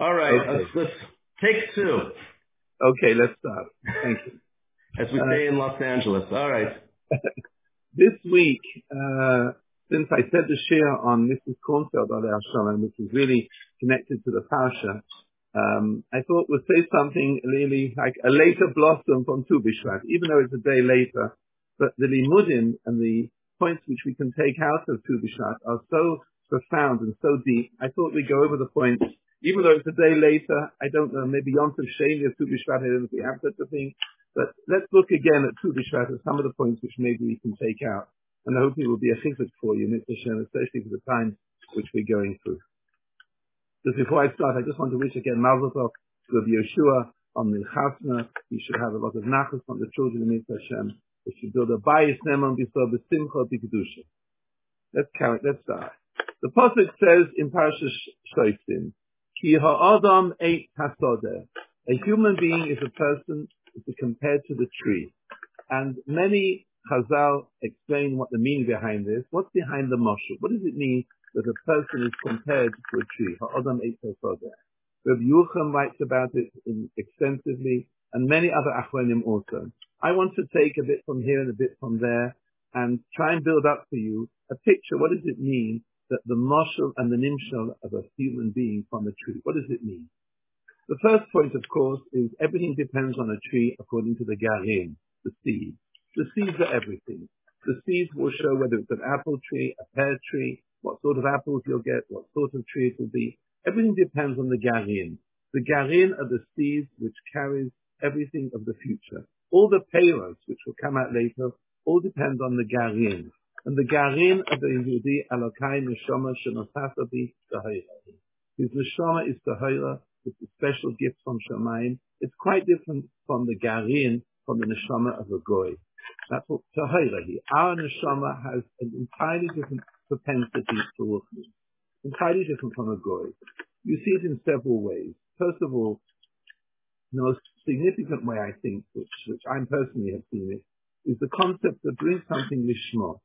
All right, Okay. let's take two. Okay, let's start. Thank you. As we say in Los Angeles. All right. This week, since I said the share on Mrs. Kornfeld, which is really connected to the Parsha, I thought we'd say something really like a later blossom from Tu B'Shvat, even though it's a day later. But the limudim and the points which we can take out of Tu B'Shvat are so profound and so deep. I thought we'd go over the points, even though it's a day later. I don't know, maybe Yom Tov Sheni of Tu B'Shvat, I don't know if we have such a thing. But let's look again at Tu B'Shvat at some of the points which maybe we can take out. And I hope it will be a chizuk for you, especially for the time which we're going through. Just before I start, I just want to wish again Mazel Tov to Rabbi Yeshua on the Chasna. You should have a lot of nachas from the children of Mitzvah Hashem. They should build a bayis neman b'sor b'simcha b'kedusha. Let's start. The pasuk says in Parashas Shoftim, Ki ha'adam eit hasodeh. A human being is a person compared to the tree. And many Chazal explain what the meaning behind this. What's behind the mashal? What does it mean that a person is compared to a tree? Ha'adam eit hasodeh. Rabbi Yochanan writes about it extensively, and many other achronim also. I want to take a bit from here and a bit from there, and try and build up for you a picture. What does it mean that the mashal and the nimshal of a human being from a tree? What does it mean? The first point, of course, is everything depends on a tree according to the garin, the seeds. The seeds are everything. The seeds will show whether it's an apple tree, a pear tree, what sort of apples you'll get, what sort of tree it will be. Everything depends on the garin. The garin are the seeds which carries everything of the future. All the payros, which will come out later, all depend on the garin. And the garin of the Yehudi, Elokai Neshama Shenosasa Bi Tahira. His Neshama is Tahira. It's a special gift from Shamayim. It's quite different from the garin, from the neshama of a goy. That's what Tahira. Our neshama has an entirely different propensity to ruchnius, entirely different from a goy. You see it in several ways. First of all, the most significant way I think, which I personally have seen it, is the concept of doing something lishma.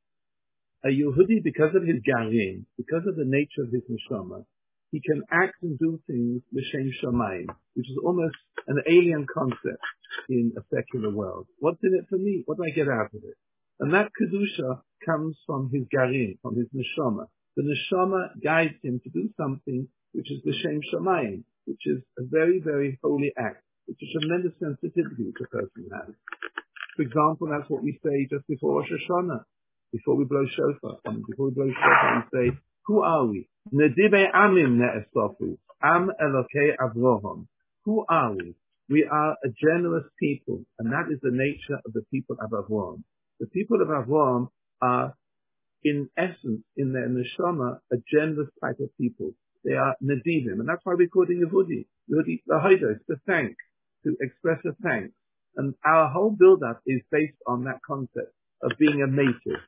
A Yehudi, because of his garin, because of the nature of his neshama, he can act and do things l'shem shamayim, which is almost an alien concept in a secular world. What's in it for me? What do I get out of it? And that kedusha comes from his garin, from his neshama. The neshama guides him to do something which is l'shem shamayim, which is a very, very holy act. It's a tremendous sensitivity which a person has. For example, that's what we say just before Rosh Hashanah, before we blow shofar. Before we blow shofar, we say, who are we? Nedibe amim ne'esofu, am Elokei Avraham. Who are we? We are a generous people, and that is the nature of the people of Avraham. The people of Avraham are, in essence, in their neshama, a generous type of people. They are nedivim, and that's why we call it Yehudi. Yehudi, lahodos, to thank, to express a thanks. And our whole build-up is based on that concept of being a mative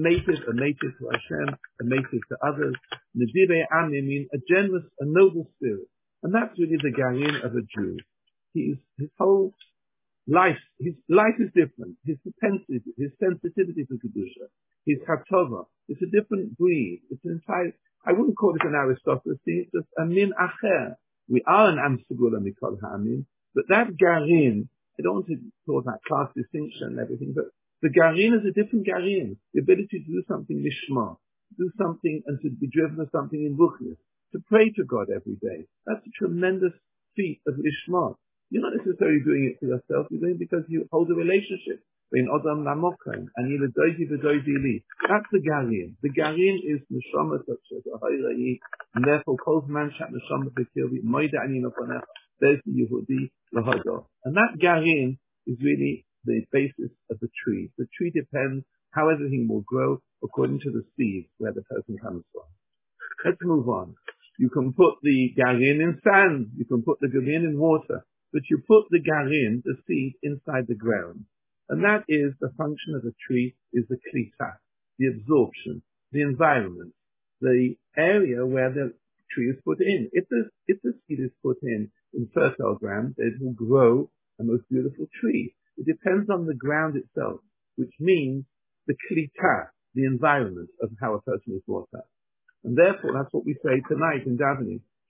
to Hashem, a mative to others. Nedibe amim mean a generous, a noble spirit. And that's really the garin of a Jew. His whole life, his life is different. His propensity, his sensitivity to Kedusha, his hatova, it's a different breed. It's an entire, I wouldn't call it an aristocracy, it's just a min acher. We are an am segula mikol ha'amin, but that garin, I don't want to talk about class distinction and everything, but the garin is a different garin. The ability to do something lishma, to do something and to be driven to something in ruchnius, to pray to God every day. That's a tremendous feat of lishma. You're not necessarily doing it for yourself. You're doing it because you hold a relationship between Adam Lamokan and Yiladoji V'Doji Li. That's the garin. The garin is neshama such as a hayra'i, and therefore Kol Man Shat Neshama V'Kirvi Moida Ani Nofanech. There's the Yehudi Lahado. And that garin is really the basis of the tree. The tree depends how everything will grow according to the seed where the person comes from. Let's move on. You can put the garin in sand. You can put the garin in water. But you put the garin, the seed, inside the ground. And that is the function of the tree, is the klita, the absorption, the environment, the area where the tree is put in. If the seed is put in fertile ground, it will grow a most beautiful tree. It depends on the ground itself, which means the klita, the environment of how a person is brought up. And therefore, that's what we say tonight in davening.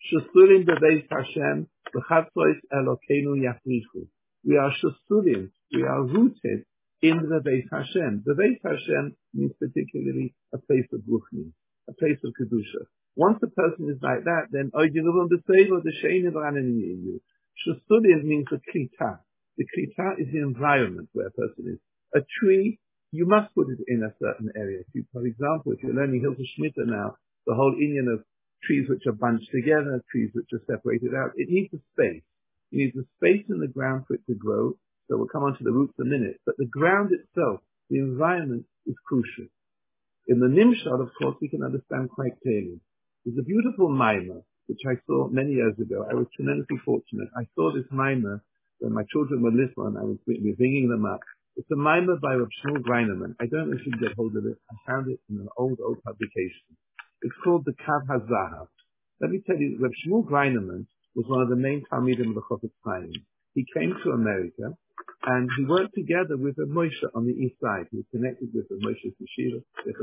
Shusulim bebeis Hashem, v'chatzois Elokeinu yachlichu. We are shusulim, we are rooted in the Beis Hashem. The Beis Hashem means particularly a place of ruchni, a place of kedusha. Once a person is like that, then oidinuvim b'seiva the shein v'ranin you. Shusulim means the klita. The klita is the environment where a person is. A tree, you must put it in a certain area. For example, if you're learning Hilchos Shmita now, the whole Inyan of trees which are bunched together, trees which are separated out, it needs a space. It needs a space in the ground for it to grow. So we'll come on to the roots in a minute. But the ground itself, the environment, is crucial. In the Nimshad, of course, we can understand quite clearly. There's a beautiful mimer, which I saw many years ago. I was tremendously fortunate. I saw this mimer when my children were little and I was bringing them up. It's a mimer by Reb Shmuel Greineman. I don't know if you can get hold of it. I found it in an old publication. It's called the Kav HaZahav. Let me tell you, Reb Shmuel Greineman was one of the main Talmidim of the Chofetz Chaim. He came to America and he worked together with Reb Moshe on the east side. He was connected with Reb Moshe's yeshiva,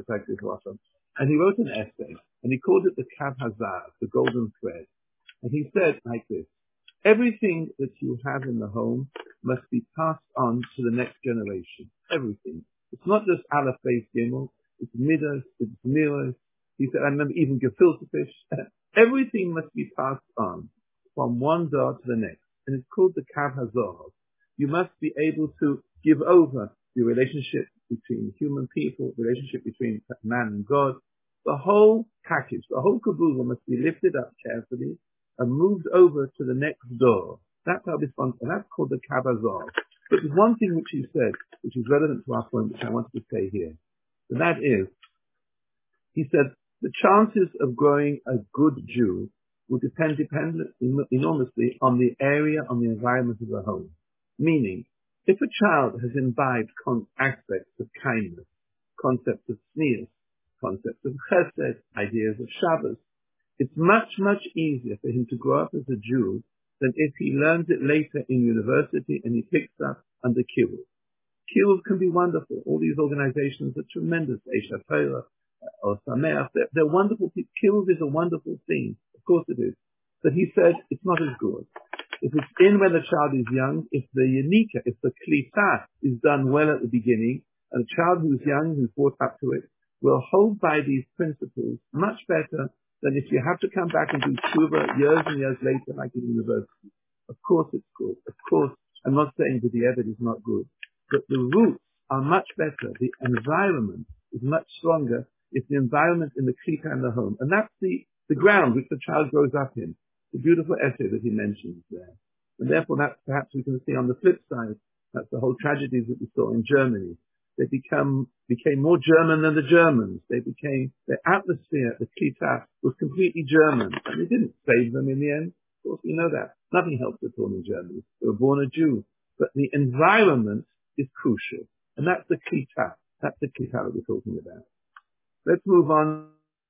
and he wrote an essay and he called it the Kav HaZahav, the golden thread. And he said like this: everything that you have in the home must be passed on to the next generation. Everything. It's not just Aleph Beis Gimel. It's Midas, it's Miras. He said, I remember even gefilte fish. Everything must be passed on from one door to the next. And it's called the Kav HaZahav. You must be able to give over the relationship between human people, the relationship between man and God. The whole package, the whole kabuga must be lifted up carefully and moved over to the next door. That's our response, and that's called the Kav HaZahav. But there's one thing which he said, which is relevant to our point, which I wanted to say here. And that is, he said, the chances of growing a good Jew will depend enormously on the area, on the environment of the home. Meaning, if a child has imbibed aspects of kindness, concepts of tznius, concepts of chesed, ideas of Shabbos, it's much, much easier for him to grow up as a Jew than if he learns it later in university and he picks up under Kiruv. Kiruv can be wonderful. All these organizations are tremendous. Eisha Torah, or Sameach, they're wonderful. Kiruv is a wonderful thing. Of course it is. But he said it's not as good. If it's in when the child is young, if the Yanika, if the Klita is done well at the beginning, and a child who's young, who's brought up to it, will hold by these principles much better than if you have to come back and do tshuva years and years later, like in university. Of course it's good. Of course, I'm not saying that the evidence is not good. But the roots are much better. The environment is much stronger if the environment in the klita and the home. And that's the ground which the child grows up in. The beautiful essay that he mentions there. And therefore that perhaps we can see on the flip side, that's the whole tragedies that we saw in Germany. They became more German than the Germans. Their atmosphere, the klita, was completely German. And it didn't save them in the end. Of course, we know that. Nothing helped at all in Germany. They were born a Jew. But the environment is crucial. And that's the klita. That's the klita that we're talking about. Let's move on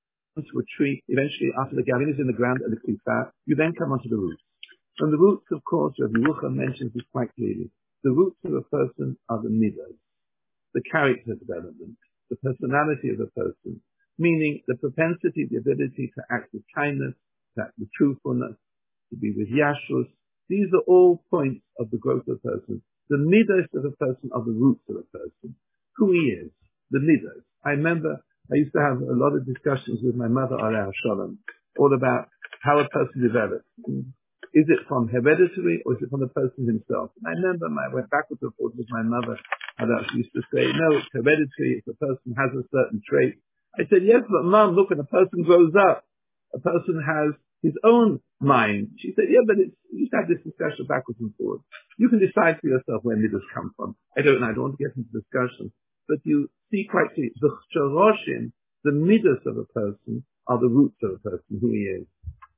to a tree. Eventually, after the gavin is in the ground and the klita, you then come onto the roots. And the roots, of course, Rabbi Yerucham mentions this quite clearly. The roots of a person are the midas, the character development, the personality of a person, meaning the propensity, the ability to act with kindness, to act with truthfulness, to be with yashrus. These are all points of the growth of a person. The midas of a person are the roots of a person. Who he is, the midas. I remember I used to have a lot of discussions with my mother, Aleh Shalom, all about how a person develops. Is it from hereditary or is it from the person himself? And I remember I went backwards and forwards with my mother, and she used to say, no, it's hereditary if a person has a certain trait. I said, yes, but Mom, look, when a person grows up, a person has his own mind. She said, yeah, but you used to have this discussion backwards and forwards. You can decide for yourself where midas come from. I don't know, I don't want to get into discussion. But you see quite clearly, the choroshim, the midas of a person, are the roots of a person, who he is.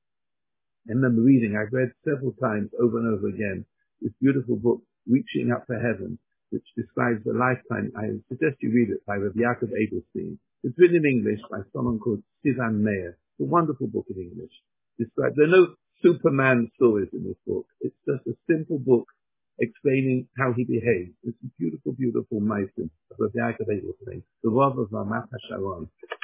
I remember reading, I've read several times over and over again, this beautiful book, Reaching Up to Heaven, which describes the lifetime. I suggest you read it by Rabbi Yaakov Edelstein. It's written in English by someone called Sivan Meir. It's a wonderful book in English. There are no Superman stories in this book. It's just a simple book explaining how he behaves. It's a beautiful, beautiful meisim of Rabbi Yaakov Edelstein, the Rav of Ramat HaSharon.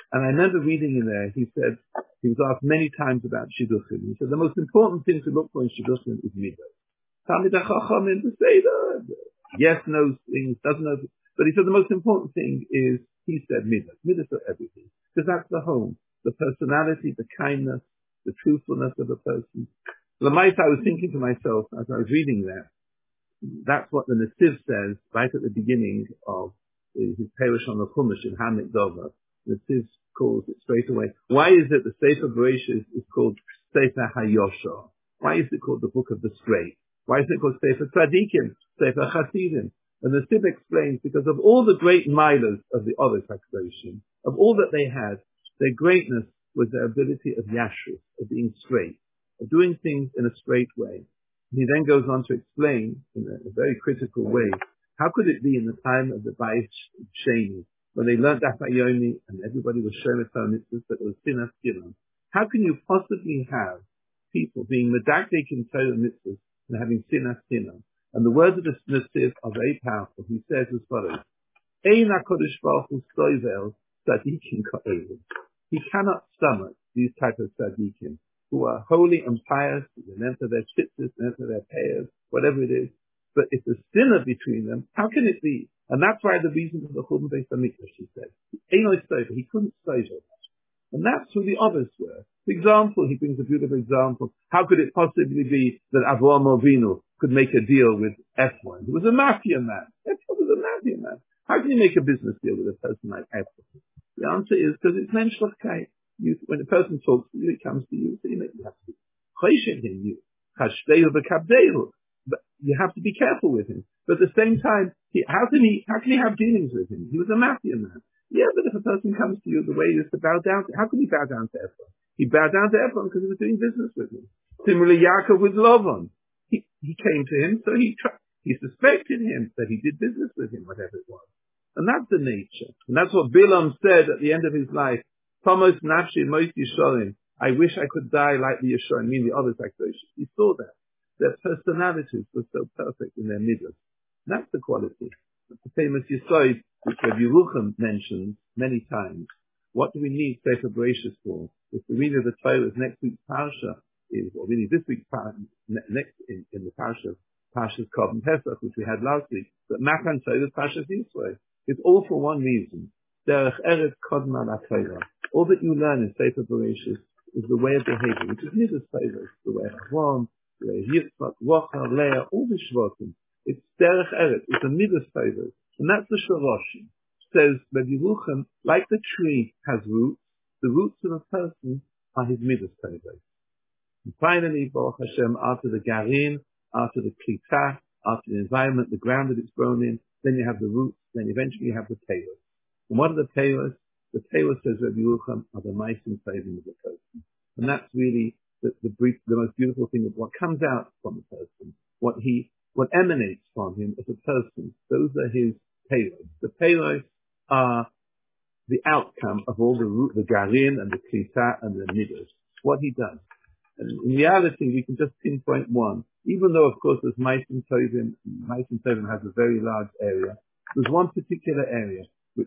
And I remember reading in there, he said, he was asked many times about shidduchim. He said, the most important thing to look for in shidduchim is midah. Talmid HaChachamim to say that, yes, knows things, doesn't know. But he said the most important thing is, he said midah. Midah for everything. Because that's the home. The personality, the kindness, the truthfulness of a person. Lamait, I was thinking to myself as I was reading that, that's what the Nesiv says right at the beginning of his Perish on the Chumash in Hamid Dover. The Nesiv calls it straight away. Why is it the Sefer Bereshis is called Sefer HaYosher? Why is it called the Book of the Straight? Why is it called Sefer Tzadikim, Sefer Chasidim? And the Nesiv explains because of all the great milas of the Ovis HaKadoshim, of all that they had, their greatness was their ability of yashrus, of being straight, of doing things in a straight way. He then goes on to explain in a very critical way, how could it be in the time of the Bayit Sheni, when they learned Daf Yomi and everybody was showing Torah mitzvahs, but it was Sinas Gilon? How can you possibly have people being medakdek in Torah mitzvahs and having Sinas Gilon? And the words of the Nesiv are very powerful. He says as follows, Ein HaKadosh Baruch Hu soivel tzadikim ka'elu. He cannot stomach these type of tzadikim, who are holy and pious, and enter their tzitzis, and enter their payers, whatever it is. But if there's sinner between them, how can it be? And that's why the reason for the Churban Beis HaMikdash, he said. He couldn't save it. And that's who the others were. For example, he brings a beautiful example. How could it possibly be that Avraham Avinu could make a deal with Ephron? He was a mafia man. Ephron was a mafia man. How can you make a business deal with a person like Ephron? The answer is because it's menschlichkeit. When a person talks to you, he comes to you, so you have to be patient in you. But you have to be careful with him. But at the same time, how can he have dealings with him? He was a mafia man. Yeah, but if a person comes to you, the way is to bow down to, how can he bow down to Ephron? He bowed down to Ephron because he was doing business with him. Similarly, Yaakov with Lavan. He came to him, so he suspected him that he did business with him, whatever it was. And that's the nature. And that's what Bilam said at the end of his life. Thomas Nafshi Most Yishorim. I wish I could die like the Yishorim, meaning the others like those. He saw that. Their personalities were so perfect in their middle. That's the quality. The famous Yisod, which Rabbi Yerucham mentions many times. What do we need Sefer Bereshis for? If the reading of the Torah next week's Parsha is, or really this week's Parsha, next in the Parshas Korban Pesach, which we had last week, but Matan Torah is Parshas Yisrael. It's all for one reason. Derech Eretz Kodma LaTorah. All that you learn in Sefer Bereshis is the way of behavior, which is Midas Torah, the way of Avram, the way of Yitzchak, Rachel, Leah, all the Shvatim. It's Derech Eretz. It's a Midas Torah, and that's the Shoroshim. Says Rabbi Yerucham, like the tree has roots, the roots of a person are his Midas Torah. And finally, Baruch Hashem, after the Garin, after the Klita, after the environment, the ground that it's grown in, then you have the roots, then eventually you have the Peiros. And what are the Peiros? The Peiros, says Rabbi Yerucham, are the Meisim Tovim of the person. And that's really the most beautiful thing of what comes out from a person, what emanates from him as a person. Those are his Peiros. The Peiros are the outcome of all the Garin and the Klita and the Midas. What he does. And in reality, we can just pinpoint one. Even though, of course, there's Meisim Tovim has a very large area. There's one particular area, which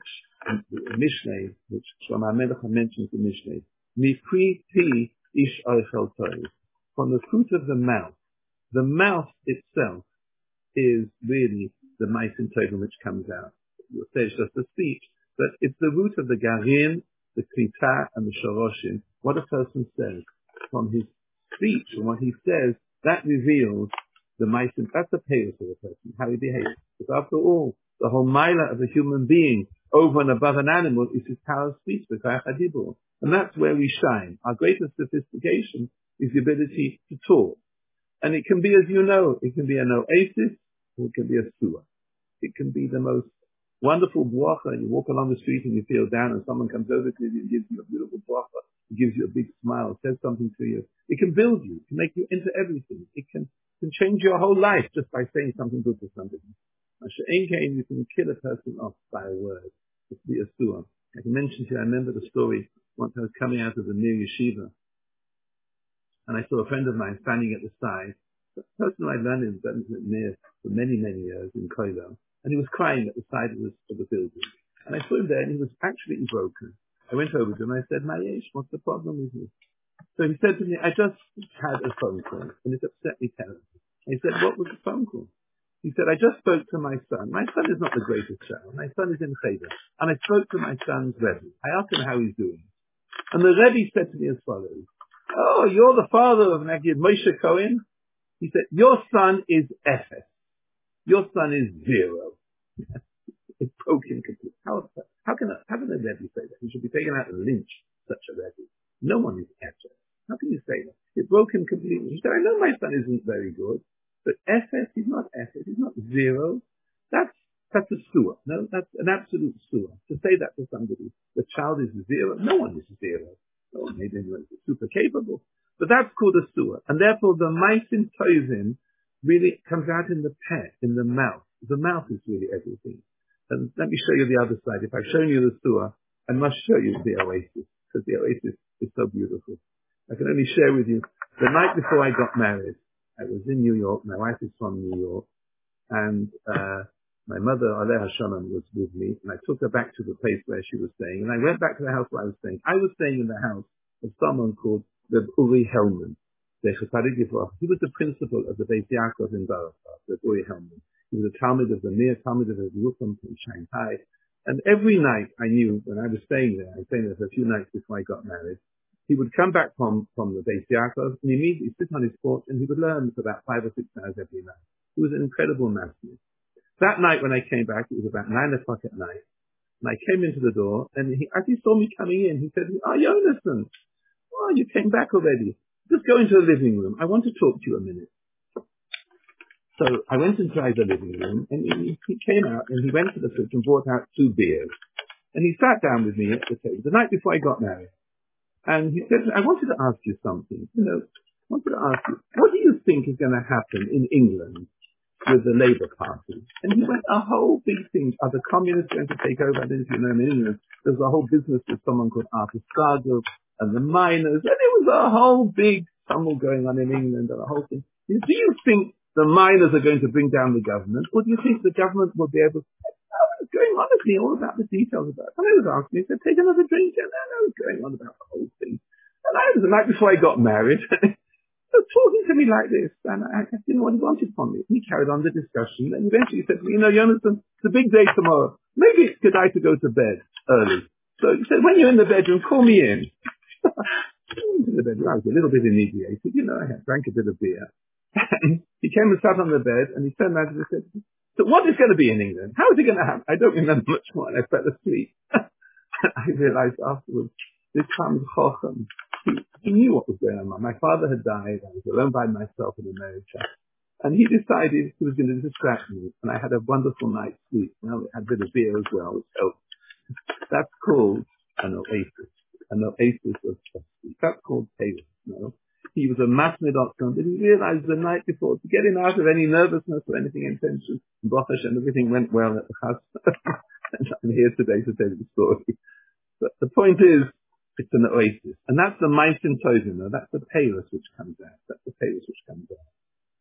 Mishneh, which Shlomo HaMelech mentions in Mishneh, Mipri Pi Ish Oichel Tov. From the fruit of the mouth itself is really the Meisim Tovim which comes out. You'll say it's just a speech, but it's the root of the Garin, the Klita, and the Shoroshim. What a person says from his speech and what he says, that reveals the Meisim. That's the Peiros of a person, how he behaves. Because after all, the whole Maila of a human being over and above an animal is his power of speech, the Koach HaDibur. And that's where we shine. Our greatest sophistication is the ability to talk. And it can be, as you know, it can be an oasis, or it can be a sewer. It can be the most wonderful bracha. You walk along the street and you feel down and someone comes over to you and gives you a beautiful bracha. It gives you a big smile, says something to you. It can build you. It can make you into everything. It can change your whole life just by saying something good to somebody. You can kill a person off by a word. It's the Asua. I can mention to you, I remember the story once I was coming out of the Mir Yeshiva, and I saw a friend of mine standing at the side. The person I learned in Mir for many, many years in Koilo, and he was crying at the side of the building. And I saw him there, and he was absolutely broken. I went over to him. I said, Mayesh, what's the problem with you? So he said to me, I just had a phone call, and it upset me terribly. I said, what was the phone call? He said, I just spoke to my son. My son is not the greatest child. My son is in Cheder. And I spoke to my son's Rebbe. I asked him how he's doing. And the Rebbe said to me as follows, oh, you're the father of Nagid Moshe Cohen? He said, your son is Efes. Your son is zero. It's broken completely. How can a Rebbe say that? He should be taken out and lynched, such a Rebbe. No one is Efes. How can you say that? It's broken completely. He said, I know my son isn't very good, but Efes, he's not Efes, he's not zero. That's a sewer. No, that's an absolute sewer. To say that to somebody, the child is zero, no one is zero. No one made anyone super capable. But that's called a sewer. And therefore the Maisin Tovim really comes out in the pet, in the mouth. The mouth is really everything. And let me show you the other side. If I've shown you the sewer, I must show you the oasis, because the oasis is so beautiful. I can only share with you, the night before I got married, I was in New York. My wife is from New York, and my mother, Aleha Shalom, was with me, and I took her back to the place where she was staying, and I went back to the house where I was staying. I was staying in the house of someone called the Uri Hellman. He was the principal of the Beit Yaakov in Barakah, the Uri Hellman. He was a Talmud of the Mir, Talmud of the Yerucham from Shanghai. And every night I knew when I was staying there, I was staying there for a few nights before I got married, he would come back from the Beit Yaakov and immediately sit on his porch and he would learn for about 5 or 6 hours every night. He was an incredible master. That night when I came back, it was about 9 o'clock at night, and I came into the door, and as he saw me coming in, he said, oh, Jonathan, oh, you came back already. Just go into the living room. I want to talk to you a minute. So I went inside the living room, and he came out, and he went to the fridge and brought out 2 beers. And he sat down with me at the table the night before I got married. And he said, I wanted to ask you something. I wanted to ask you, what do you think is going to happen in England with the Labour Party? And he went, a whole big thing. Are the communists going to take over? I don't know if you know, in England, there's a whole business with someone called Arthur Scargill and the miners. And it was a whole big tumble going on in England and a whole thing. Do you think the miners are going to bring down the government? Or do you think the government will be able to? Going on with me all about the details of that. And I was asking me, he said, take another drink. And I was going on about the whole thing. And I was the night before I got married. He was talking to me like this. And I didn't know what he wanted from me. And he carried on the discussion. And eventually he said to me, Jonathan, it's a big day tomorrow. Maybe it's good to go to bed early. So he said, when you're in the bedroom, call me in. I went in the bedroom. I was a little bit inebriated. I had drank a bit of beer. And he came and sat on the bed and he turned around and said, so what is going to be in England? How is it going to happen? I don't remember much more, and I fell asleep. I realized afterwards, this Talmud Chacham, he knew what was going on. My father had died. I was alone by myself in America. And he decided he was going to distract me. And I had a wonderful night's sleep. I had a bit of beer as well, which helped. That's called an oasis. An oasis of sleep. That's called Taylor. He was a masmid option, but he realized the night before to get him out of any nervousness or anything in tension. Baruch Hashem, everything went well at the house. And I'm here today to tell you the story. But the point is, it's an oasis. And that's the Maisin Tovim. That's the Paylus which comes out. That's the Paylus which comes out.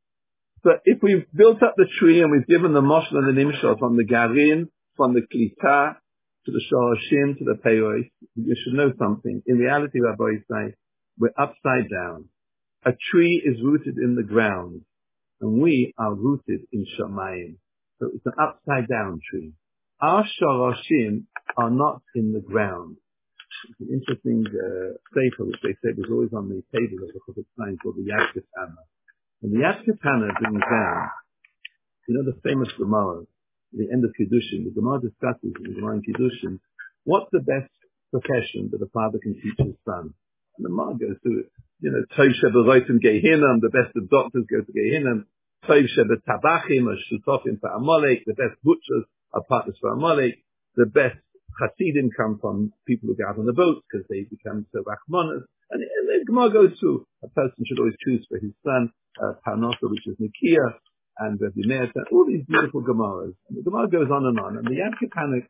But if we've built up the tree and we've given the Moshel and the Nimshal from the Garin, from the Klita, to the Shoroshim, to the Paylus, you should know something. In reality, Rabbi say, we're upside down. A tree is rooted in the ground, and we are rooted in Shamayim. So it's an upside down tree. Our Shoroshim are not in the ground. It's an interesting sefer which they said was always on the table of the Chofetz Chaim called the Yad Ketana. And the Yad Ketana brings down, the famous Gemara, the end of Kiddushin. The Gemara discusses in the Gemara in Kiddushin, what's the best profession that a father can teach his son? And the Gemara goes through it. Tov sheberoitim Gehinnom, the best of doctors go to Gehinnom. Tov shebetabachim are shutofim for Amalek, the best butchers are partners for Amalek. The best Hasidim come from people who go out on the boats because they become so rachmanas. And the Gemara goes through, a person should always choose for his son, Parnasa, which is Nikia, and Rabbi Meir, all these beautiful Gemaras. And the Gemara goes on. And the Yad Ketana,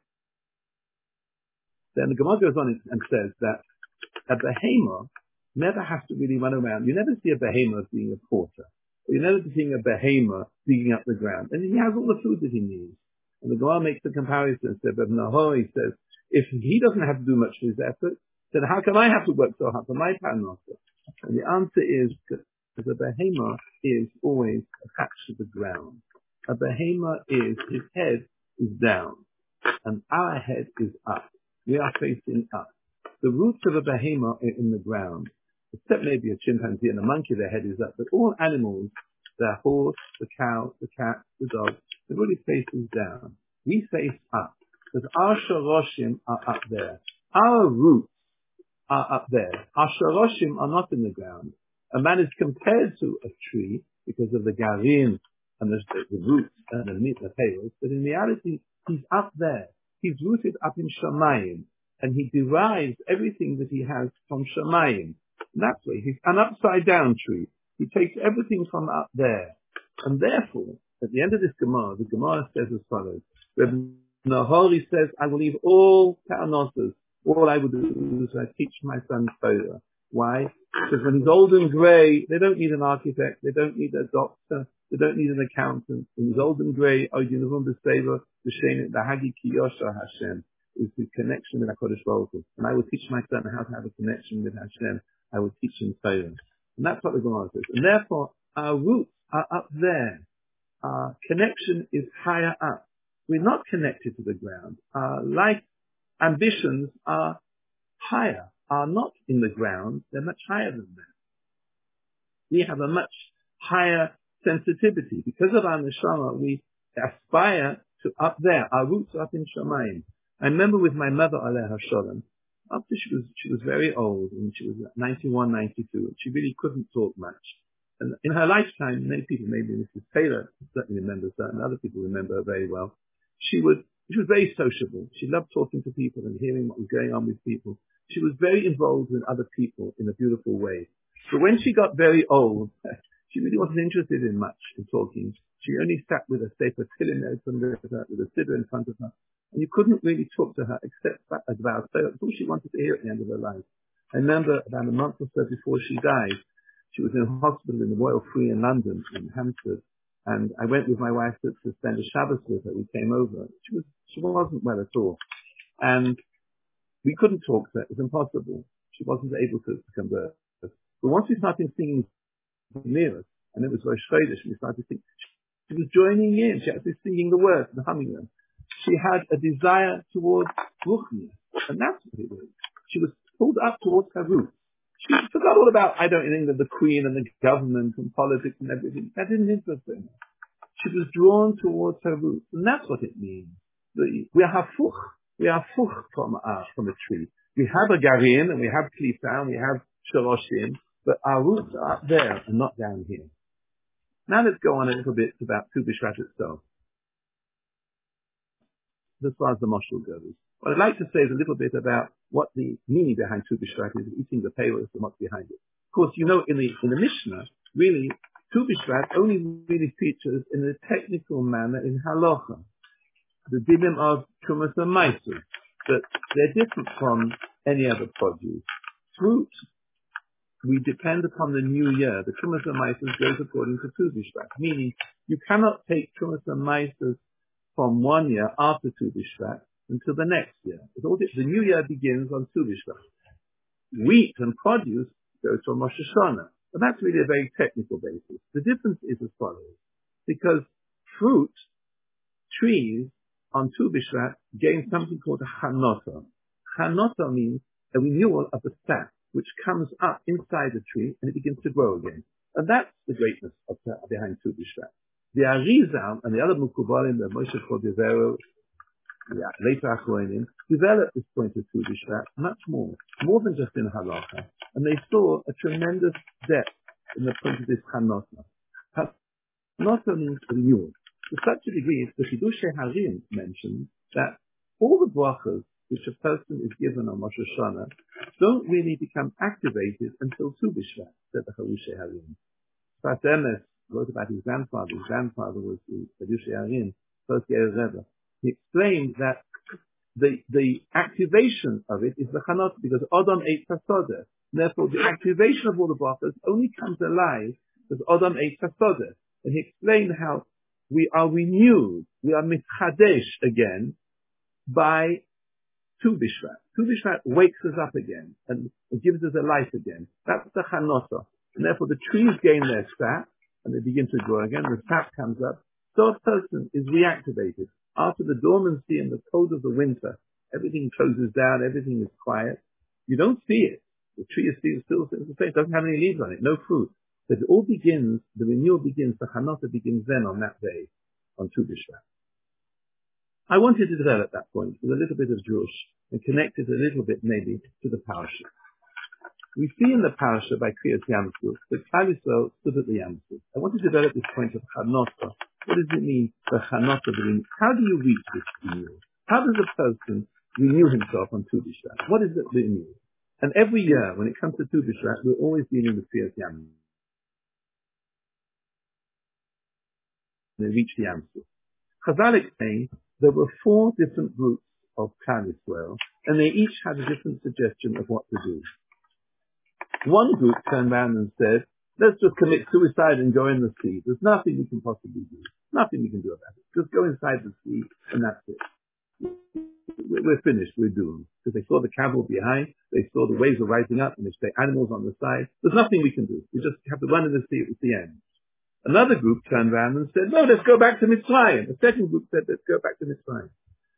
then the Gemara goes on and says that a behemoth never has to really run around. You never see a behemoth being a porter. Or you never see a behemoth digging up the ground. And he has all the food that he needs. And the Gemara makes a comparison. So Reb Nahori says, if he doesn't have to do much for his effort, then how come I have to work so hard for my parnasa? And the answer is that the behemoth is always attached to the ground. A behemoth is, his head is down, and our head is up. We are facing up. The roots of a behemoth are in the ground. Except maybe a chimpanzee and a monkey, their head is up. But all animals, the horse, the cow, the cat, the dog, everybody faces down. We face up. Because our shoroshim are up there. Our roots are up there. Our shoroshim are not in the ground. A man is compared to a tree because of the garin and the roots and the pales, but in reality, he's up there. He's rooted up in Shamayim, and he derives everything that he has from Shamayim. And that's why he's an upside down tree. He takes everything from up there. And therefore, at the end of this Gemara, the Gemara says as follows. Reb Nahori says, I will leave all ta'anotas. All I would do is I teach my son Torah. Why? Because when he's old and grey, they don't need an architect, they don't need a doctor, they don't need an accountant. When he's old and grey, the Hagi Kiyosha Hashem is the connection with HaKadosh Baruch Hu. And I will teach my son how to have a connection with Hashem. I will teach him Torah. And that's what the Gemara says. And therefore, our roots are up there. Our connection is higher up. We're not connected to the ground. Our life ambitions are higher, are not in the ground. They're much higher than that. We have a much higher sensitivity. Because of our neshama, we aspire to up there. Our roots are up in Shamayim. I remember with my mother, Aleha Shalom, after she was very old, and she was 91, 92, and she really couldn't talk much. And in her lifetime, many people, maybe Mrs. Taylor certainly remembers that, and other people remember her very well. She was very sociable. She loved talking to people and hearing what was going on with people. She was very involved with other people in a beautiful way. But when she got very old, she really wasn't interested in much in talking. She only sat with a Sefer Tehillim with a siddur in front of her. And you couldn't really talk to her except about Torah. That's all she wanted to hear at the end of her life. I remember about a month or so before she died, she was in a hospital in the Royal Free in London, in Hampstead. And I went with my wife to spend a Shabbos with her. We came over. She wasn't well at all. And we couldn't talk to her. It was impossible. She wasn't able to converse. But once we started singing near us, and it was very Shvedish, and we started singing, she was joining in. She was singing the words, the humming them. She had a desire towards Ruchniya. And that's what it was. She was pulled up towards her roots. She forgot all about, I don't think, the Queen and the government and politics and everything. That didn't interest her. She was drawn towards her roots. And that's what it means. We are hafuch. We are hafuch from a tree. We have a garin and we have klita and we have shoroshim, but our roots are up there and not down here. Now let's go on a little bit about Tu B'Shvat itself. As far as the mashal goes. What I'd like to say is a little bit about what the meaning behind Tu B'Shvat is, eating the payros and what's behind it. Of course, you know, in the Mishnah, really, Tu B'Shvat only really features in a technical manner in halacha. The dinim of Trumas and Meiser, that they're different from any other produce. Fruit, we depend upon the new year. The Trumas and Meiser goes according to Tu B'Shvat, meaning you cannot take Trumas and Meiser from 1 year after Tu B'Shvat until the next year. The new year begins on Tu B'Shvat. Wheat and produce goes from Rosh Hashanah. But that's really a very technical basis. The difference is as follows. Because fruit, trees, on Tu B'Shvat gain something called a chanota. Chanota means a renewal of the sap, which comes up inside the tree and it begins to grow again. And that's the greatness behind Tu B'Shvat. The Arizal and the other Mukubalim, the Moshe Cordovero, later Achronim, developed this point of Tu B'Shvat much more than just in halacha. And they saw a tremendous depth in the point of this Chanota. Chanota means renewal. To such a degree, the Chidushei Harim mentions that all the brachas which a person is given on Rosh Hashanah don't really become activated until Tu B'Shvat, said the Chidushei Harim. Sfas Emes wrote about his grandfather. His grandfather was the Chidushei Harim, first Ge'er Rebbe. He explained that the activation of it is the Chanot, because Odom ate Tasodeh. Therefore, the activation of all the brachas only comes alive because Odom ate Tasodeh. And he explained how we are renewed, we are mitchadesh again by Tu B'Shvat. Tu B'Shvat wakes us up again and gives us a life again. That's the Chanotah. And therefore the trees gain their sap and they begin to grow again. The sap comes up. So a person is reactivated. After the dormancy and the cold of the winter, everything closes down, everything is quiet. You don't see it. The tree is still the same. It doesn't have any leaves on it, no fruit. But it all begins, the renewal begins, the Chanotah begins then on that day, on Tu B'Shvat. I wanted to develop that point with a little bit of Jewish and connect it a little bit maybe to the parasha. We see in the parasha by Kriyas Yamsuf that Klal Yisrael stood at the Yamsuf. I want to develop this point of Chanotah. What does it mean, the Chanotah? How do you reach this renewal? How does a person renew himself on Tu B'Shvat? What is it renewal? And every year, when it comes to Tu B'Shvat, we're always dealing with Kriyas Yamsuf. They reach the Yamsuf. Chazal explains there were 4 different groups of Klal Yisrael, and they each had a different suggestion of what to do. One group turned around and said, let's just commit suicide and go in the sea. There's nothing we can possibly do. Nothing we can do about it. Just go inside the sea and that's it. We're finished. We're doomed. Because they saw the camel behind. They saw the waves were rising up and they saw animals on the side. There's nothing we can do. We just have to run in the sea. It's the end. Another group turned around and said, no, let's go back to Mitzrayim. The second group said, let's go back to Mitzrayim.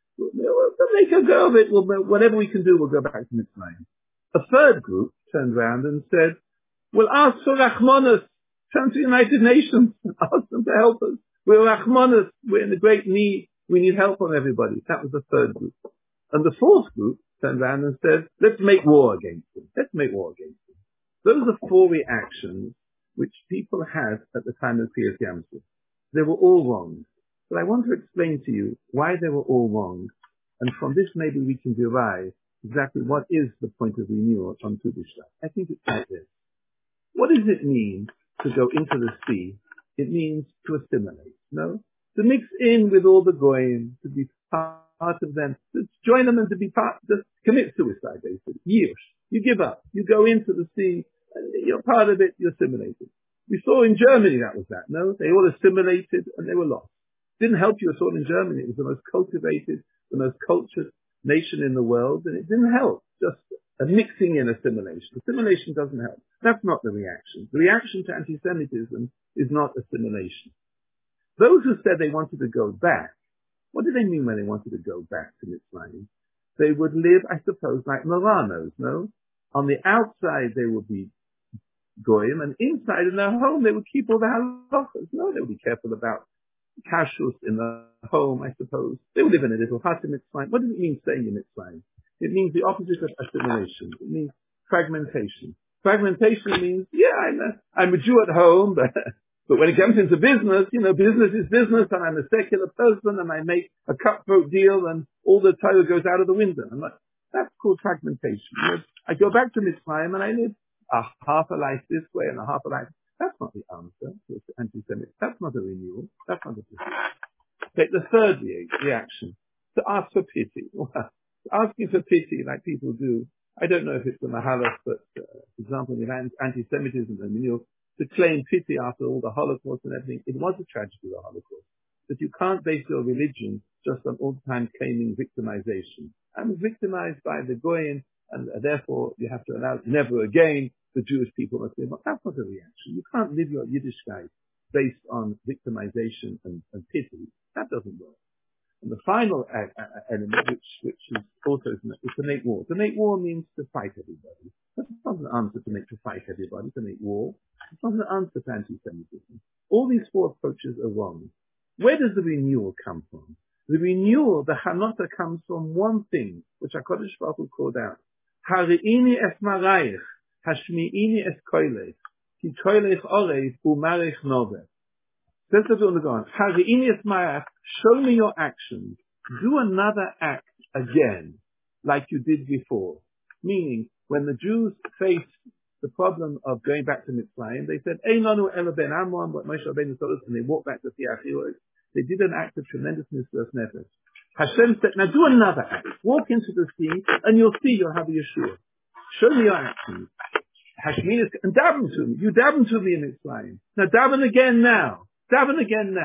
We'll make a go of it. Whatever we can do, we'll go back to Mitzrayim. A third group turned around and said, we'll ask for Rachmanis. Turn to the United Nations and ask them to help us. We're Rachmanis. We're in a great need. We need help on everybody. That was the third group. And the fourth group turned around and said, let's make war against them. Let's make war against them. Those are 4 reactions which people had at the time of Kriyas Yamsuf. They were all wrong. But I want to explain to you why they were all wrong. And from this maybe we can derive exactly what is the point of renewal on Tu B'Shvat. I think it's like this. What does it mean to go into the sea? It means to assimilate, no? To mix in with all the goyim, to be part of them, to join them and to be part, to commit suicide basically. Yish. You give up. You go into the sea, you're part of it, you're assimilated. We saw in Germany that was that, no? They all assimilated and they were lost. Didn't help you at all in Germany. It was the most cultivated, the most cultured nation in the world, and it didn't help. Just a mixing in assimilation. Assimilation doesn't help. That's not the reaction. The reaction to anti-Semitism is not assimilation. Those who said they wanted to go back, what did they mean when they wanted to go back to Mitzrayim? They would live, I suppose, like Moranos, no? On the outside they would be goyim, and inside in their home they would keep all the halachas. No, they would be careful about kashrus in the home, I suppose. They would live in a little hut in Mitzrayim. What does it mean staying in Mitzrayim? It means the opposite of assimilation. It means fragmentation. Fragmentation means, I'm a Jew at home, but when it comes into business, business is business, and I'm a secular person, and I make a cutthroat deal, and all the Torah goes out of the window. That's called fragmentation. I go back to Mitzrayim, and I live half a life this way and a half a life. That's not the answer to anti-Semitism. That's not a renewal. That's not a renewal. Take the third reaction, to ask for pity. Asking for pity like people do. I don't know if it's a mahalach, but for example, in anti-Semitism and renewal, to claim pity after all the Holocaust and everything, it was a tragedy, the Holocaust. But you can't base your religion just on all the time claiming victimization. I'm victimized by the Goyim, and therefore you have to allow never again the Jewish people must be. That's not a reaction. You can't live your Yiddishkeit based on victimization and pity. That doesn't work. And the final element, which is also is to make war. To make war means to fight everybody. That's not an answer to fight everybody, to make war. It's not an answer to anti-Semitism. All these 4 approaches are wrong. Where does the renewal come from? The renewal, the Chanotah, comes from one thing, which HaKadosh Baruch Hu called out. Hari'ini es marayich, hashmi'ini es koilech, ki koilech orech u'marech noveh. Says the Gaon, Hari'ini es marayich, show me your actions. Do another act again, like you did before. Meaning, when the Jews faced the problem of going back to Mitzrayim, they said, Ein lanu ela ben Amram, what Moshe Rabbeinu told us, and they walked back to Tiachirot. They did an act of tremendous misverse nefesh. Hashem said, now do another act. Walk into the sea, and you'll see you'll have a Yeshua. Show me your actions. Hashmin is, and daven to me. You daven to me in Mitzrayim. Now daven again now. Daven again now.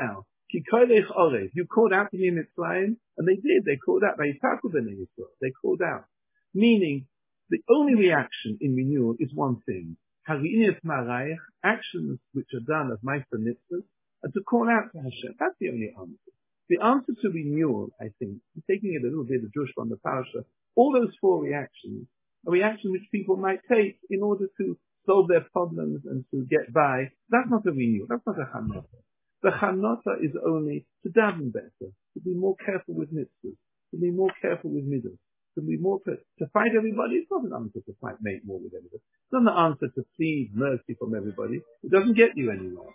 Ki koilech orev. You called out to me in Mitzrayim, and they did. They called out. They called out. Meaning, the only reaction in renewal is one thing. Actions which are done of Meister Mitzvahs, and to call out to Hashem. That's the only answer. The answer to renewal, I think, taking it a little bit of Josh from the parasha, all those four reactions are reactions which people might take in order to solve their problems and to get by. That's not a renewal. That's not a chanata. The chanata is only to daven better, to be more careful with mitzvahs, to be more careful with midas, to be more to fight everybody. It's not an answer to fight, make more with everybody. It's not an answer to plead mercy from everybody. It doesn't get you anywhere.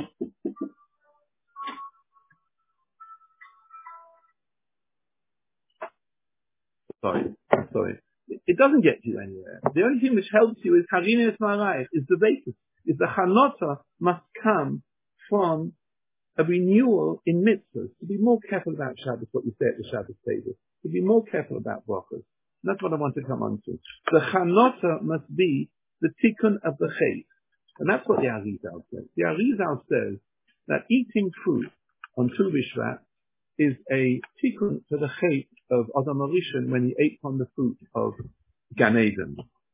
Sorry. It doesn't get you anywhere. The only thing which helps you is Harina Esmarayich, is the basis. Is the Chanota must come from a renewal in mitzvahs, to be more careful about Shabbos, what you say at the Shabbos table, to be more careful about brachos. That's what I want to come on to. The Chanota must be the tikkun of the chet. And that's what the Arizal says. The Arizal says that eating fruit on Tu B'Shvat is a tikkun to the chet of Adam HaRishon when he ate from the fruit of Gan Eden.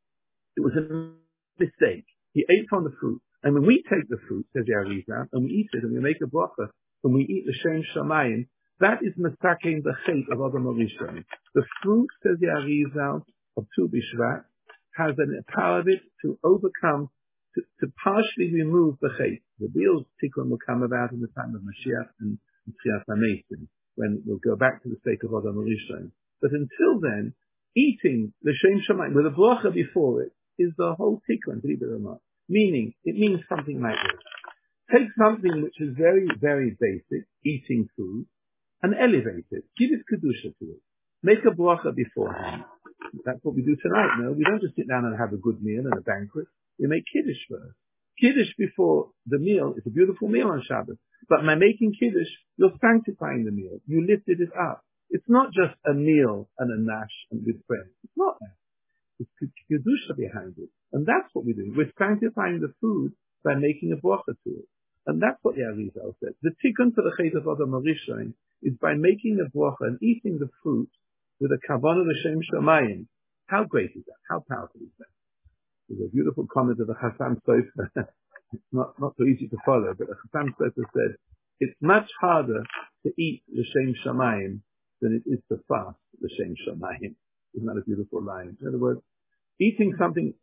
It was a mistake. He ate from the fruit. And when we take the fruit, says the Arizal, and we eat it, and we make a bracha, and we eat the Shem Shamayim, that is mistaken the chet of Adam HaRishon. The fruit, says the Arizal, of Tu B'Shvat, has an power of it to overcome, to partially remove the chet. The real tikkun will come about in the time of Mashiach and Tchias HaMeisim, when we'll go back to the state of Adam HaRishon. But until then, eating the Shem Shamayim with a bracha before it is the whole tikkun, believe it or not. Meaning, it means something like this. Take something which is very, very basic, eating food, and elevate it. Give it kedusha to it. Make a bracha beforehand. That's what we do tonight, no? We don't just sit down and have a good meal and a banquet. We make kiddush first. Kiddush before the meal is a beautiful meal on Shabbos. But by making kiddush, you're sanctifying the meal. You lifted it up. It's not just a meal and a nash and with friends. It's not that. It's kedusha behind it. And that's what we're doing. We're sanctifying the food by making a bracha to it. And that's what the Arizal said. The tikkun to the chet of Adam HaRishon is by making a bracha and eating the fruit with a kavanah l'shem shamayim. How great is that? How powerful is that? There's a beautiful comment of the Chassam Sofer. It's not so easy to follow, but the Chassam Sofer said, it's much harder to eat l'shem shamayim than it is to fast l'shem shamayim. Isn't that a beautiful line? In other words, taking something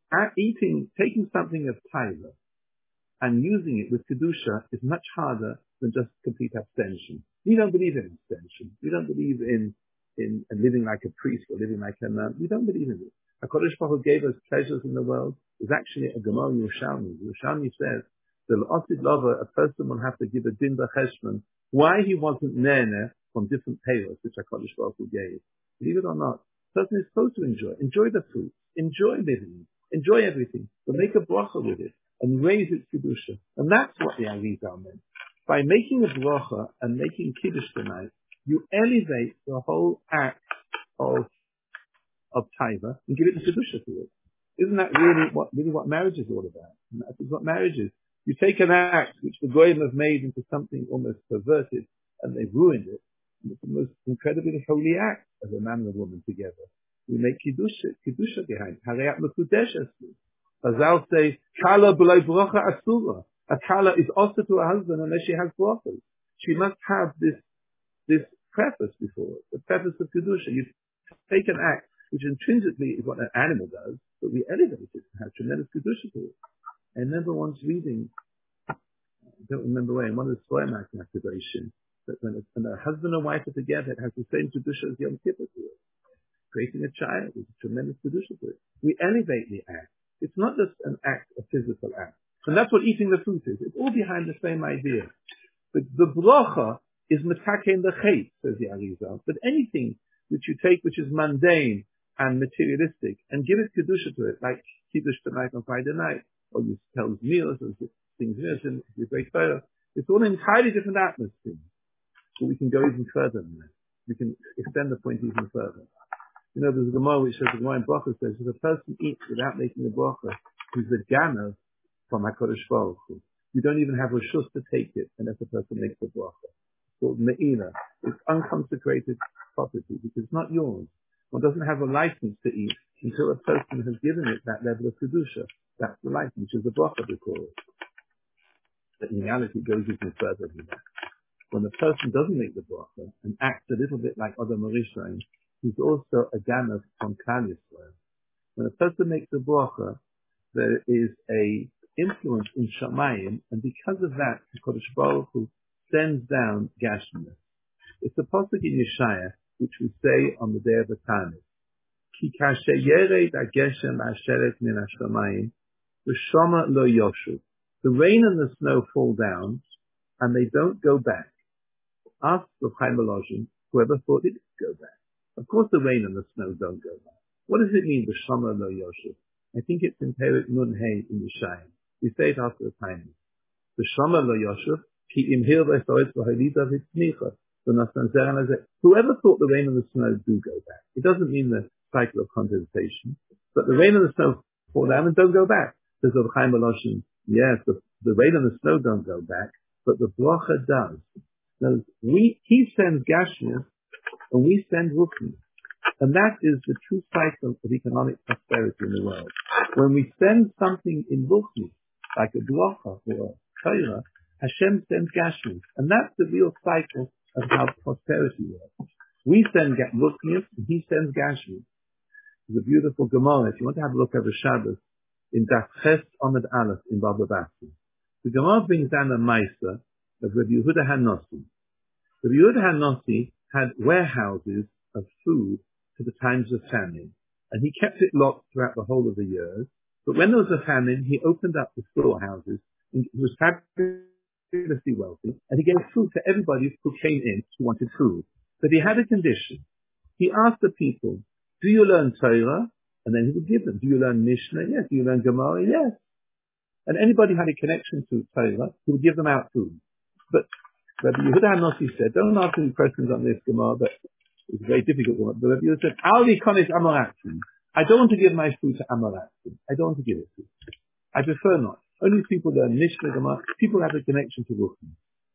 of taiva and using it with kedusha is much harder than just complete abstention. We don't believe in abstention. We don't believe in living like a priest or living like a nun. We don't believe in it. HaKadosh Baruch Hu gave us pleasures in the world. There's actually a Gemara in Yerushalmi. Yerushalmi says that l'osid lover, a person will have to give a din b'cheshbon why he wasn't nene from different payers which HaKadosh Baruch Hu gave. Believe it or not, the person is supposed to enjoy the fruit, enjoy living, enjoy everything, but make a bracha with it and raise its kedusha. And that's what the Arizal meant. By making a bracha and making kiddush tonight, you elevate the whole act of taiva and give it the kedusha to it. Isn't that really what marriage is all about? And that is what marriage is. You take an act which the goyim have made into something almost perverted, and they've ruined it. And it's the most incredibly holy act of a man and a woman together. We make kedusha behind. Harayat mekudeshes. Chazal say, kala b'loi bracha asura. A kala is also to a husband unless she has brachas. She must have this preface before it, the preface of kedusha. You take an act which intrinsically is what an animal does, but we elevate it and have tremendous kedusha to it. I remember once reading, I don't remember where, in one of the Soymak activations, that when a husband and wife are together, it has the same kedusha as Yom Kippur to it. Creating a child is a tremendous kedusha to it. We elevate the act. It's not just an act, a physical act. And that's what eating the fruit is. It's all behind the same idea. But the bracha is metaken the chet, says the Arizal. But anything which you take which is mundane and materialistic and give it kedusha to it, like kiddush tonight on Friday night, or you tell meals, or things in you break fire. It's all an entirely different atmosphere. So we can go even further than that. We can extend the point even further. You know, there's a Gemara which says, the Gemara in Bracha says, if a person eats without making a bracha, who's a ganav from HaKadosh Baruch Hu. You don't even have reshus to take it unless a person makes a bracha. called me'ila. It's unconsecrated property because it's not yours. One doesn't have a license to eat until a person has given it that level of kedusha. That's the license, which is the bracha we call it. But in reality, it goes even further than that. When the person doesn't make the bracha and acts a little bit like Adam Rishon, he's also a ganav from Klal Yisrael. When a person makes the bracha, there is a influence in Shamayim, and because of that, the Kodesh Baruch Hu sends down Gashmias. It's a pasuk in Yeshaya, which we say on the day of the Tanis. Ki kasher yered hageshem asheret min hashamayim, v'shama lo yoshu. The rain and the snow fall down, and they don't go back. Ask the Chaim Volozhin, whoever thought it would go back. Of course the rain and the snow don't go back. What does it mean, v'shama lo yoshu? I think it's in Perek Nun Hey in Yeshaya. We say it after the time. V'shama lo yoshu, ki im hir v'esoretz v'halida v'tznicha. Whoever thought the rain and the snow do go back. It doesn't mean the cycle of condensation, but the rain and the snow fall down and don't go back. Says Rav Chaim Volozhin, yes, the rain and the snow don't go back, but the bracha does. Now, he sends Gashmias and we send Ruchnius. And that is the true cycle of economic prosperity in the world. When we send something in Ruchnius, like a bracha or a Torah, Hashem sends Gashmias. And that's the real cycle of how prosperity works. We send Ruchnius and he sends Gashmias. There's a beautiful Gemara. If you want to have a look over Shabbos, in Daf Ches Amud Aleph in Baba Basra. The Gemara brings down a Maisa of Rabbi Yehuda HaNasi. Rabbi Yehuda HaNasi had warehouses of food for the times of famine, and he kept it locked throughout the whole of the years. But when there was a famine, he opened up the storehouses, and he was fabulously wealthy, and he gave food to everybody who came in who wanted food. But he had a condition. He asked the people, do you learn Torah? And then he would give them. Do you learn Mishnah? Yes. Do you learn Gemara? Yes. And anybody who had a connection to Torah, he would give them out food. But Rabbi Yehuda HaNasi said, don't ask any questions on this Gemara, but it's a very difficult one. But Rabbi Yehuda said, Ali konis amaratsim. I don't want to give my food to amaratsim. I don't want to give it to. I prefer not. Only people learn Mishnah, Gemara. People have a connection to Ruchnius.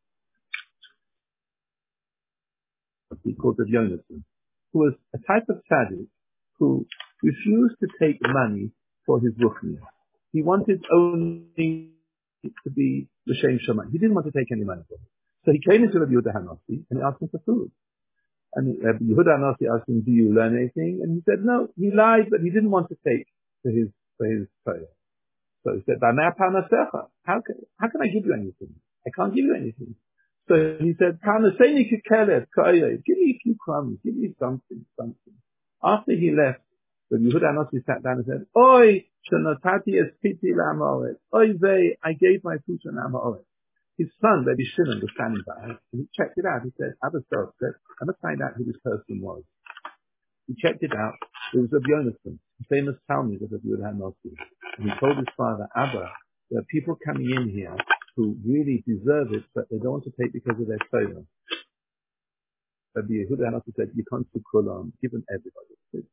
He called Rav Yonason, who was a type of tzaddik who refused to take money for his Ruchnius. He wanted only to be l'shem shamayim. He didn't want to take any money for it. So he came into Rabbi Yehuda HaNasi and he asked him for food. And Rabbi Yehuda HaNasi asked him, do you learn anything? And he said, no. He lied, but he didn't want to take for his Torah. So he said, how can I give you anything? I can't give you anything. So he said, give me a few crumbs, give me something. After he left, Rabbi Yehuda HaNasi sat down and said, Oy, shenotati es piti la'amoret. Oy vey, I gave my food to Na'amoret. His son, Rabbi Shimon, was standing by, and he checked it out. He said, Abba Sov said, I'm going to find out who this person was. He checked it out. It was Rabbi Yonason, the famous Talmud of Rabbi Yehuda HaNasi. And he told his father, Abba, there are people coming in here who really deserve it, but they don't want to take because of their Torah. Rabbi Yehuda HaNasi said, you can't do kulam, give them everybody.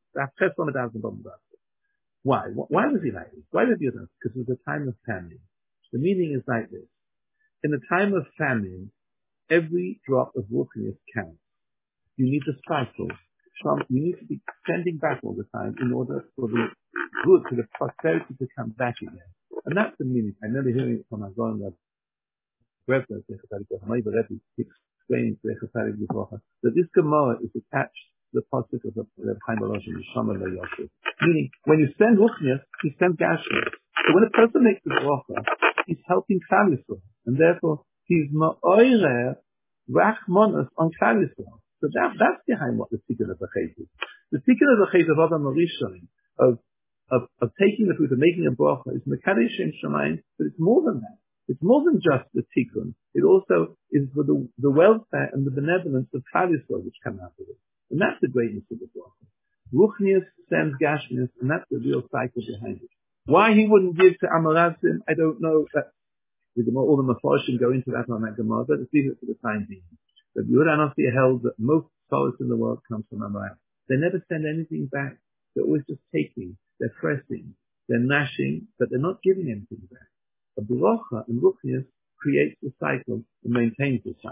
Why? Why was he like this? Why did he do that? Because it was a time of famine. The meaning is like this. In the time of famine, every drop of Ruchnius counts. You need the cycle. You need to be sending back all the time in order for the good, for the prosperity to come back again. And that's the meaning. I remember hearing it from Azon Rebbe, he explains that this Gemara is attached to the pasuk of the Chaim Volozhin, Shama lo Yosef. Meaning, when you send Ruchnius, you send Gashmias. So when a person makes the bracha, he's helping Klal Yisrael, and therefore he's ma'orer rachmanos on Klal Yisrael. So that's behind what the tikkun of the chait is. The tikkun of the chait of Adam Rishon, of taking the fruit and making a bracha, is mekadesh shem shamayim, but it's more than that. It's more than just the tikkun. It also is for the welfare and the benevolence of Klal Yisrael which come out of it. And that's the greatness of the bracha. Ruchnius sends Gashmias, and that's the real cycle behind it. Why he wouldn't give to Amarazim, I don't know. All the Mefarshim go into that on that Gemara, but let's leave it for the time being. But Yehuda HaNasi held that most solace in the world comes from Amarazim. They never send anything back. They're always just taking, they're pressing, they're gnashing, but they're not giving anything back. A bracha and Ruchnius creates the cycle and maintains the cycle.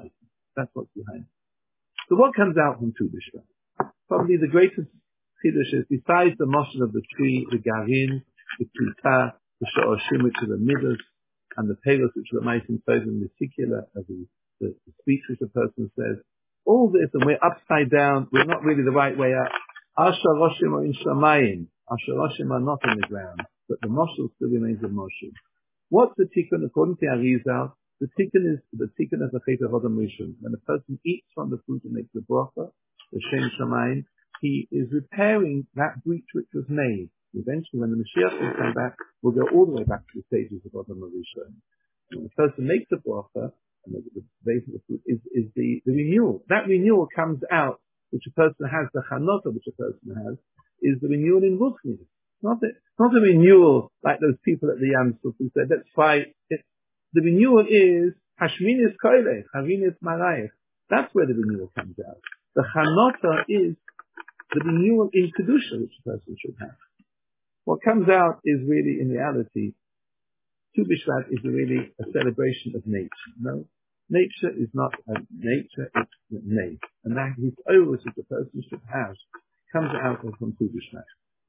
That's what's behind it. So what comes out from Tu B'Shvat? Probably the greatest chiddush is, besides the motion of the tree, the garin, the klita, the shoroshim, which are the midas, and the pelos, which are the maisim tovim, the particular, the speech which the person says, all this, and we're upside down, we're not really the right way up. Our shoroshim are in shamayim. Our shoroshim are not in the ground, but the moshel still remains a moshel. What's the tikkun? According to Arizal, the tikkun is the chet of Adam Rishon. When a person eats from the fruit and makes the bracha, the shem shamayim, he is repairing that breach which was made. Eventually, when the Mashiach will come back, we'll go all the way back to the stages of Adam Rishon. When the person makes the bracha, and the base of the fruit is the renewal. That renewal comes out, which a person has, the chanota which a person has, is the renewal in Ruchnis. Not a renewal like those people at the Yam Suf who said, let's fight. The renewal is Hashminis Koilech, Havinis Marayich. That's where the renewal comes out. The chanota is the renewal in Kedusha which a person should have. What comes out is really, in reality, Tu B'Shvat is really a celebration of nature. No, nature is not a nature, it's made. And that his overs that the person should have comes out from Tu B'Shvat.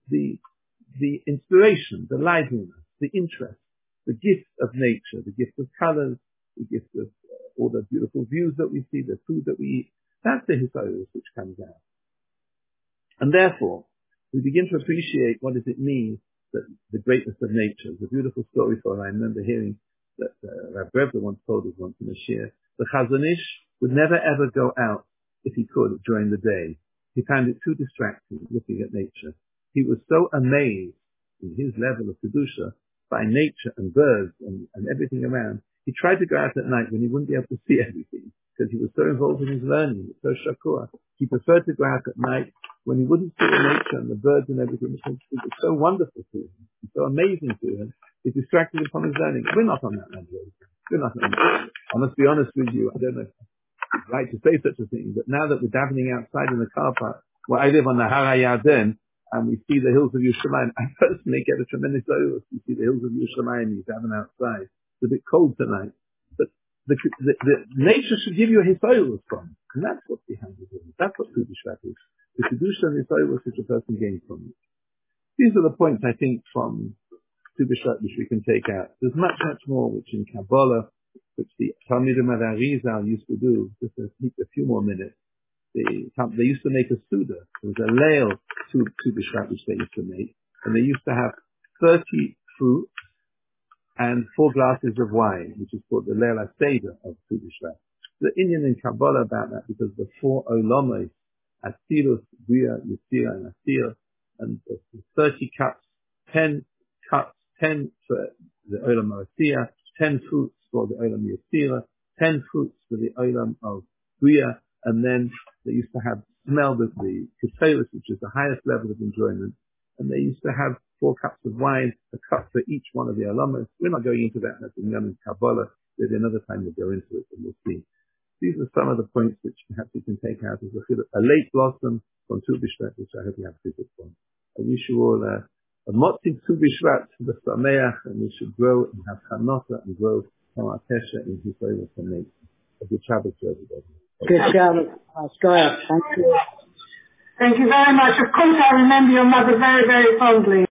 The inspiration, the liveliness, the interest, the gift of nature, the gift of colors, the gift of all the beautiful views that we see, the food that we eat, that's the Hisoros which comes out. And therefore, we begin to appreciate what does it mean, that the greatness of nature. It's a beautiful story for I remember hearing that Rav Brevda once told us once in a shir. The Chazon Ish would never ever go out if he could during the day. He found it too distracting looking at nature. He was so amazed in his level of Kedusha by nature and birds and everything around. He tried to go out at night when he wouldn't be able to see everything because he was so involved in his learning, so shakur. He preferred to go out at night when he wouldn't see the nature and the birds and everything. It was so wonderful to him, so amazing to him. It distracted him from his learning. We're not on that level. We're not on that. I must be honest with you. I don't know if it's right to say such a thing, but now that we're davening outside in the car park, where I live on the Har HaYarden, and we see the hills of Yerushalayim, I personally get a tremendous overlook. You see the hills of Yerushalayim, you daven outside. It's a bit cold tonight, but the nature should give you a hisoros from, and that's what's behind it. That's what Tu B'Shvat is. The Kedusha and hisoros which a person gains from it. These are the points I think from Tu B'Shvat which we can take out. There's much more which in Kabbalah, which the Talmidim of Arizal used to do. Just to keep a few more minutes. They used to make a Suda. There was a leil Tu B'Shvat which they used to make, and they used to have 30 fruits and 4 glasses of wine, which is called the Leil HaSeder of Tu B'Shvat. The Indian in Kabbalah about that because the 4 Olamos, Atzilus, Bria, Yetzirah, and Asir, and the 30 cups, 10 cups, 10 for the Olam Asir, 10 fruits for the Olam Yetzirah, 10 fruits for the Olam of Bria, and then they used to have smell with the Ketelis, which is the highest level of enjoyment, and they used to have 4 cups of wine, a cup for each one of the Olamas. We're not going into that in Yom Kabbalah. There's another time we'll go into it and we'll see. These are some of the points which perhaps you can take out as a late blossom from Tu B'Shvat, which I hope you have visit from. I wish you all a motzig Tu B'Shvat, the Sameach, and we should grow and have Chanota and grow Hamar Tesha in his way of nature. A good Shabbat to everybody. Good Shabbat. Thank you. Thank you very much. Of course, I remember your mother very, very fondly.